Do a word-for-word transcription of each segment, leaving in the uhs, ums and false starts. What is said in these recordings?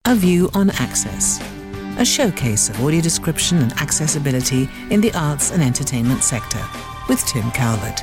A View on Access, a showcase of audio description and accessibility in the arts and entertainment sector, with Tim Calvert.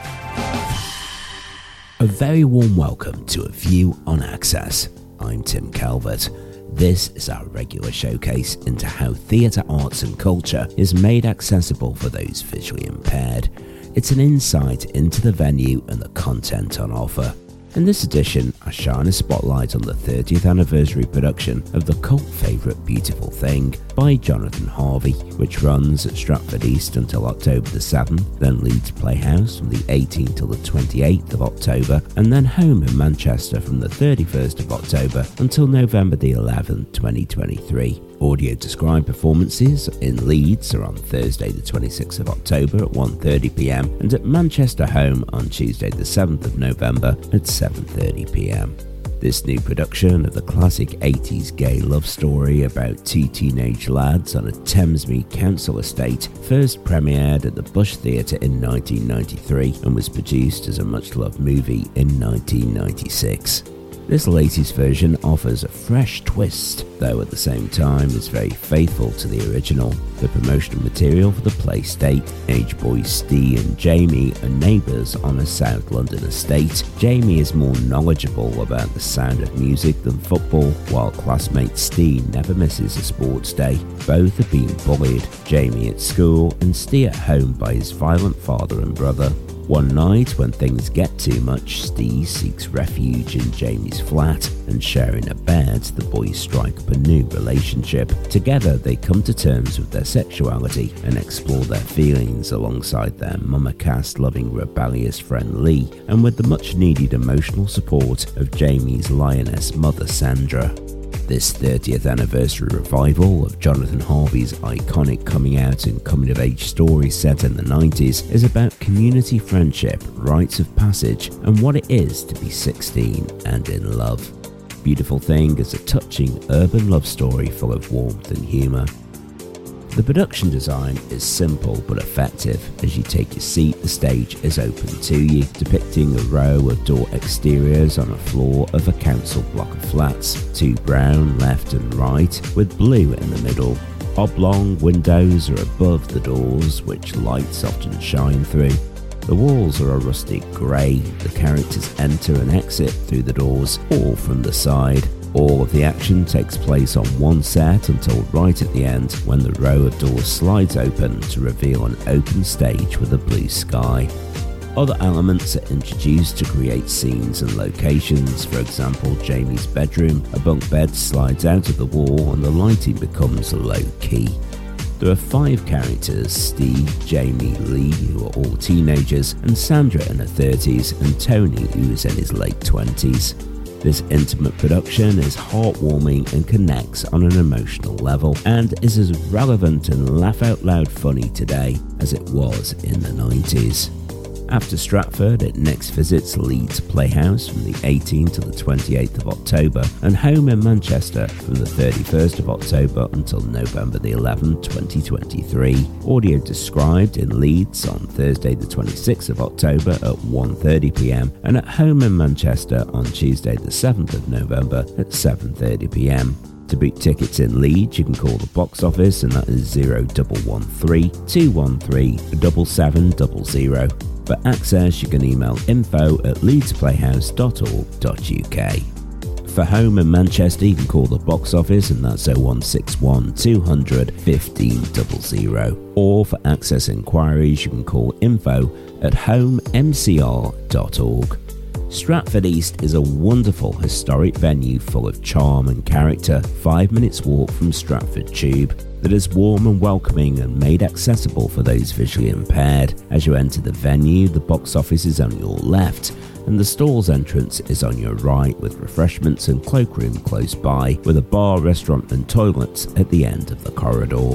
A very warm welcome to A View on Access. I'm Tim Calvert. This is our regular showcase into how theatre arts and culture is made accessible for those visually impaired. It's an insight into the venue and the content on offer. In this edition, I shine a spotlight on the thirtieth anniversary production of the cult favourite Beautiful Thing by Jonathan Harvey, which runs at Stratford East until October the seventh, then Leeds Playhouse from the eighteenth till the twenty-eighth of October, and then home in Manchester from the thirty-first of October until November the eleventh, twenty twenty-three. Audio described performances in Leeds are on Thursday the twenty-sixth of October at one thirty p m and at Manchester Home on Tuesday the seventh of November at seven thirty p m. This new production of the classic eighties gay love story about two teenage lads on a Thamesmead council estate first premiered at the Bush Theatre in nineteen ninety-three and was produced as a much-loved movie in nineteen ninety-six. This latest version offers a fresh twist, though at the same time is very faithful to the original. The promotional material for the play state, age boys Steve and Jamie are neighbours on a South London estate. Jamie is more knowledgeable about the sound of music than football, while classmate Steve never misses a sports day. Both are being bullied, Jamie at school and Steve at home by his violent father and brother. One night, when things get too much, Steve seeks refuge in Jamie's flat, and sharing a bed, the boys strike up a new relationship. Together, they come to terms with their sexuality and explore their feelings alongside their mama-cast loving rebellious friend Lee, and with the much-needed emotional support of Jamie's lioness mother Sandra. This thirtieth anniversary revival of Jonathan Harvey's iconic coming out and coming of age story set in the nineties is about community friendship, rites of passage, and what it is to be sixteen and in love. Beautiful Thing is a touching urban love story full of warmth and humour. The production design is simple but effective. As you take your seat, the stage is open to you, depicting a row of door exteriors on a floor of a council block of flats, two brown left and right, with blue in the middle. Oblong windows are above the doors, which lights often shine through. The walls are a rustic grey. The characters enter and exit through the doors, all from the side. All of the action takes place on one set until right at the end, when the row of doors slides open to reveal an open stage with a blue sky. Other elements are introduced to create scenes and locations. For example, Jamie's bedroom, a bunk bed slides out of the wall and the lighting becomes low key. There are five characters: Steve, Jamie, Lee, who are all teenagers, and Sandra in her thirties, and Tony, who is in his late twenties. This intimate production is heartwarming and connects on an emotional level, and is as relevant and laugh-out-loud funny today as it was in the nineties. After Stratford, it next visits Leeds Playhouse from the eighteenth to the twenty-eighth of October, and home in Manchester from the thirty-first of October until November the eleventh, twenty twenty-three. Audio described in Leeds on Thursday the twenty-sixth of October at one thirty p m and at home in Manchester on Tuesday the seventh of November at seven thirty p m. To book tickets in Leeds, you can call the box office, and that is zero one one three, two one three, seven seven zero zero. For access, you can email info at leeds playhouse dot org dot u k. For home in Manchester, you can call the box office, and that's oh one six one, two hundred, fifteen hundred. Or for access inquiries, you can call info at home m c r dot org. Stratford East is a wonderful historic venue full of charm and character, five minutes walk from Stratford Tube, that is warm and welcoming and made accessible for those visually impaired. As you enter the venue, the box office is on your left, and the stalls entrance is on your right, with refreshments and cloakroom close by, with a bar, restaurant and toilets at the end of the corridor.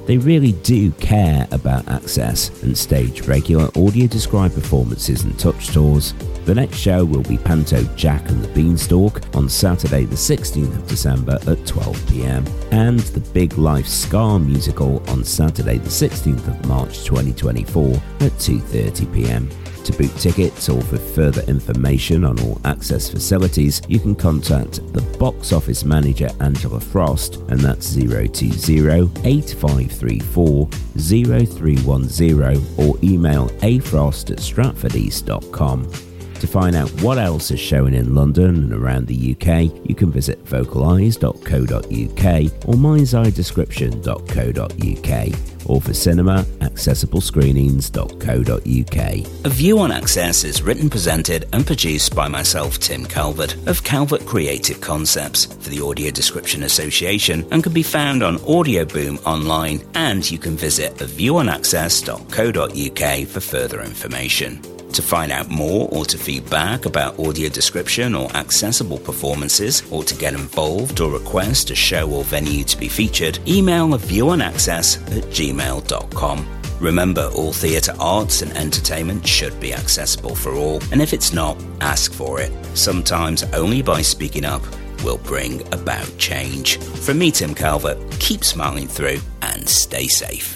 They really do care about access and stage regular audio described performances and touch tours. The next show will be Panto Jack and the Beanstalk on Saturday the sixteenth of December at twelve p m and the Big Life Ska musical on Saturday the sixteenth of March twenty twenty-four at two thirty p m. To book tickets or for further information on all Access facilities, you can contact the box office manager Angela Frost, and that's zero two zero, eight five three four, zero three one zero, or email afrost at stratfordeast dot com. To find out what else is showing in London and around the U K, you can visit vocalise dot co dot u k or minds eye description dot co dot u k, or for cinema, accessible screenings dot co dot u k. A View on Access is written, presented and produced by myself, Tim Calvert, of Calvert Creative Concepts for the Audio Description Association, and can be found on Audio Boom online, and you can visit a view on access dot co dot u k for further information. To find out more or to feedback about audio description or accessible performances, or to get involved or request a show or venue to be featured, email a view on access at gmail dot com. Remember, all theatre arts and entertainment should be accessible for all, and if it's not, ask for it. Sometimes only by speaking up will bring about change. From me, Tim Calvert, keep smiling through and stay safe.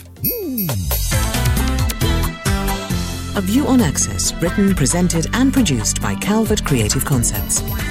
A View on Access, written, presented and produced by Calvert Creative Concepts.